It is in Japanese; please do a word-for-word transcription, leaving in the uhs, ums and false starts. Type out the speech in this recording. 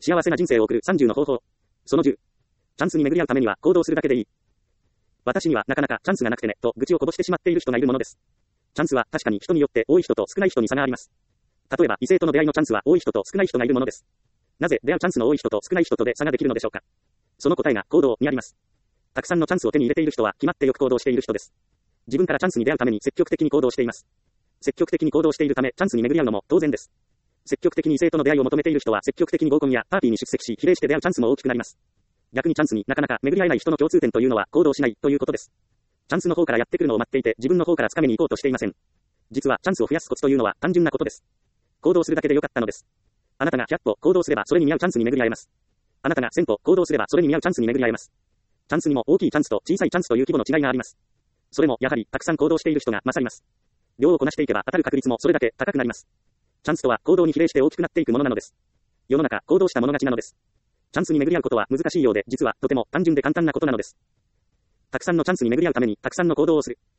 幸せな人生を送るさんじゅうの方法。そのじゅう。チャンスに巡り合うためには行動するだけでいい。私にはなかなかチャンスがなくてね、と愚痴をこぼしてしまっている人がいるものです。チャンスは確かに人によって多い人と少ない人に差があります。例えば異性との出会いのチャンスは多い人と少ない人がいるものです。なぜ出会うチャンスの多い人と少ない人とで差ができるのでしょうか。その答えが行動にあります。たくさんのチャンスを手に入れている人は決まってよく行動している人です。自分からチャンスに出会うために積極的に行動しています。積極的に行動しているためチャンスに巡り合うのも当然です。積極的に異性との出会いを求めている人は積極的に合コンやパーティーに出席し比例して出会うチャンスも大きくなります。逆にチャンスになかなか巡り合えない人の共通点というのは行動しないということです。チャンスの方からやってくるのを待っていて自分の方から掴めに行こうとしていません。実はチャンスを増やすコツというのは単純なことです。行動するだけでよかったのです。あなたがひゃっぽ行動すればそれに見合うチャンスに巡り合えます。あなたがせんぽ行動すればそれに見合うチャンスに巡り合えます。チャンスにも大きいチャンスと小さいチャンスという規模の違いがあります。それもやはりたくさん行動している人が勝ります。量をこなしていけば当たる確率もそれだけ高くなります。チャンスとは行動に比例して大きくなっていくものなのです。世の中行動したもの勝ちなのです。チャンスに巡り合うことは難しいようで実はとても単純で簡単なことなのです。たくさんのチャンスに巡り合うためにたくさんの行動をする。